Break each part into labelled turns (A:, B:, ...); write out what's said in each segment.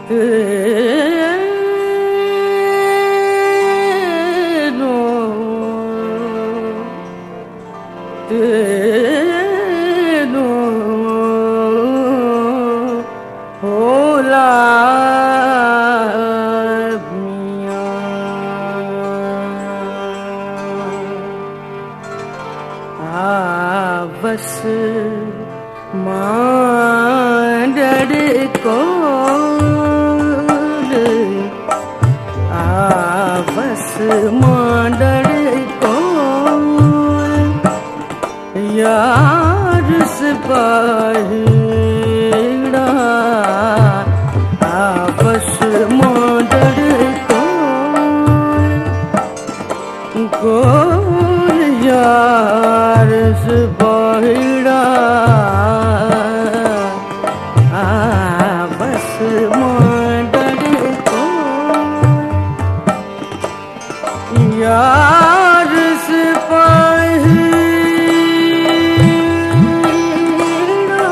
A: बस मांडर को बस मांडर को यार सिपाहीड़ा बस मांडर को यार सिपाहीड़ा बस मांडर को यार सिपाहीड़ा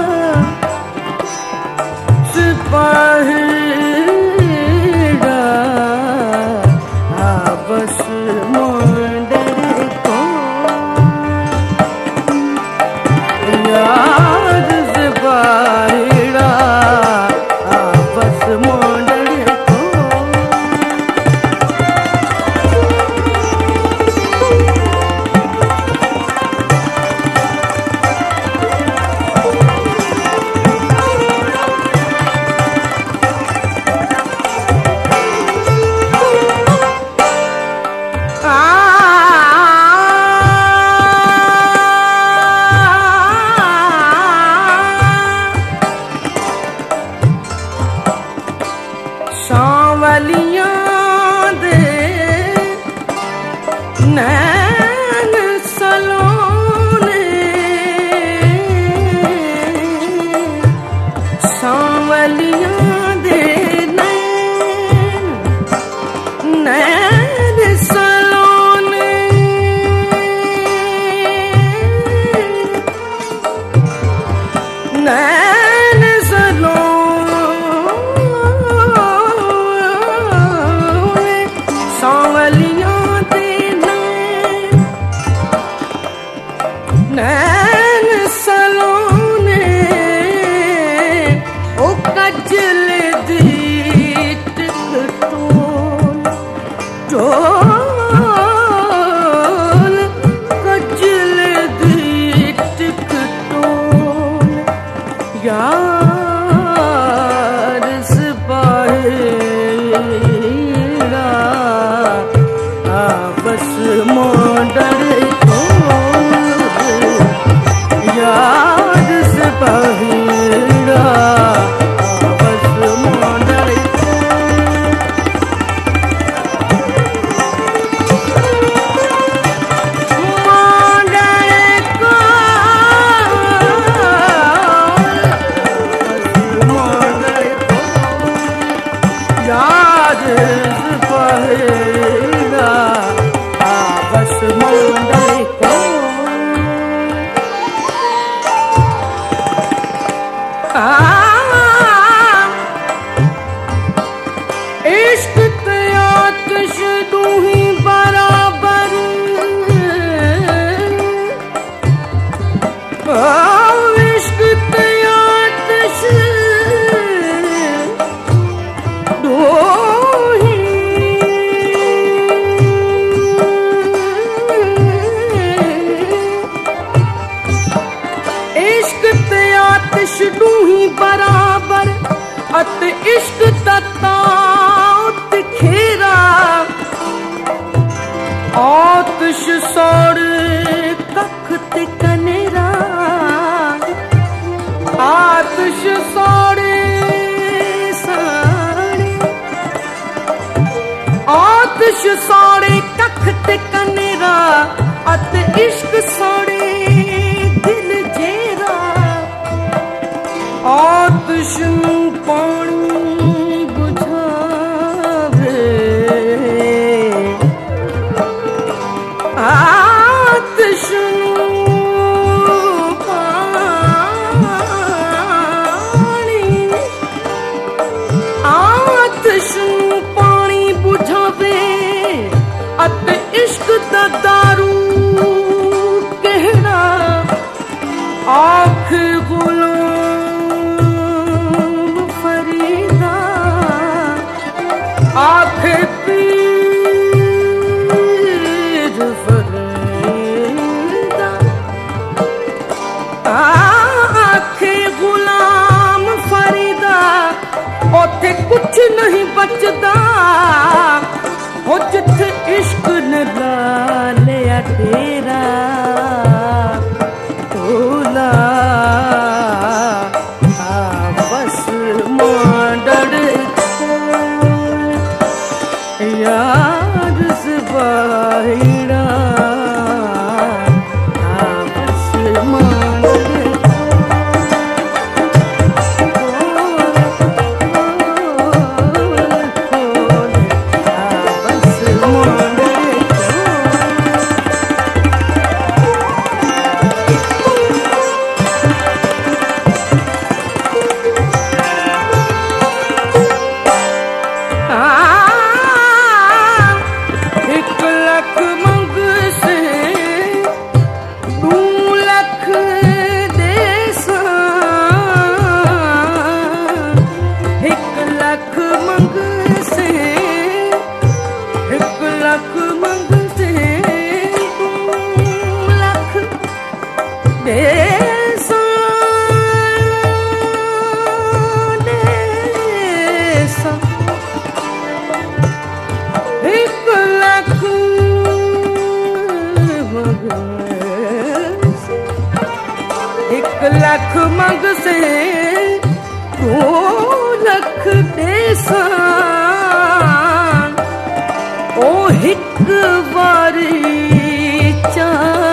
A: सिपाहीड़ा बस मांडर को यार सिपाहीड़ा बस मांडर को सांवलियां दे नैन सलोने सांवलियां दे नैन सलोने नैन सलोने सांवलियां दे नैन सलोने ओ कजल दी टिकटोल टोल कजल दी टिकटोल यार सिपाहीड़ा बस मांडर को यार सिपाहीड़ा बस मांडर को मांडर को मांडर को यार सिपाहीड़ा बस मांडर को इश्क ते आतिश दूही बराबर इश्क ते आतिश दूही इश्क ते आतिश दूही बराबर अत इश्क तताउत खेरा आतिश साड़े कख ते कनेरा आतिश साड़े साड़े आतिश साड़े कख ते कनेरा अत इश्क साड़े दिल जेरा आतिश नूं पानी बुझावे आतिश नूं पानी उथे कुछ नहीं बचदा हो जिथे इश्क ने ला लिया डेरा तोला बस मांडड़ यार ज़बाहिरा बस मांडड़ लख मंग से 2 लख देसा ओ हिक वारी चा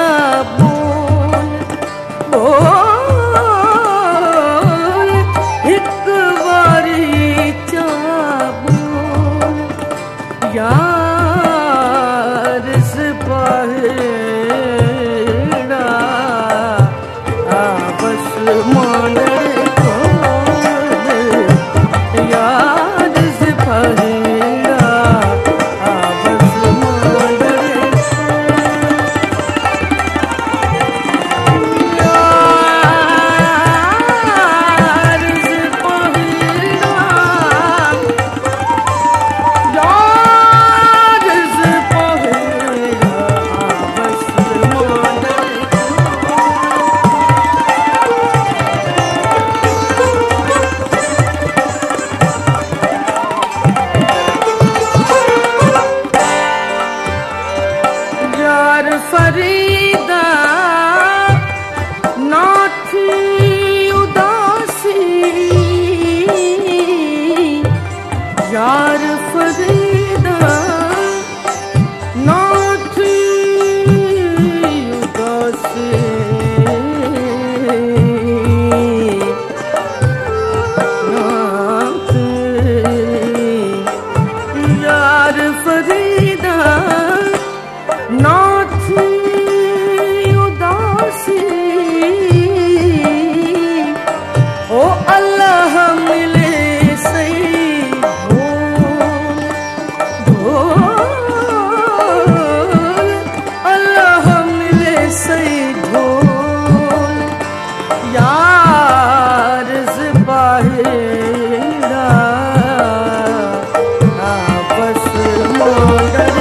A: बोल हिक वारी चा बोल यार सिपाहीड़ा बस मांडड़ याद सिपाहीड़ा बस मांडड़ यार सिपाहीड़ा याद सिपाहीड़ा बस मांडड़ फरीदा ना थी उदासी यार फरीदा ना थी उदासी यार फरीदा ना ओ अल्लाह मिले सही ढोल अल्लाह मिले सही ढोल यार सिपाहीड़ा बस मांडड़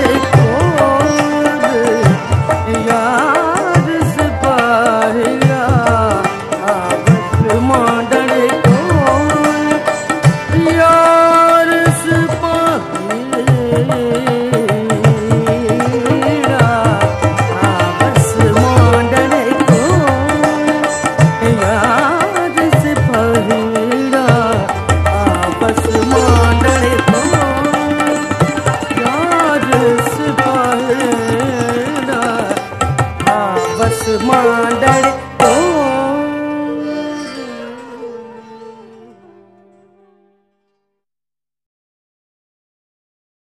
A: यार सिपाहीड़ा बस मांडड़ यार सिपाहीड़ा बस मांडड़ यार सिपाहीड़ा बस मांडड़ यार सिपाहीड़ा बस मांडड़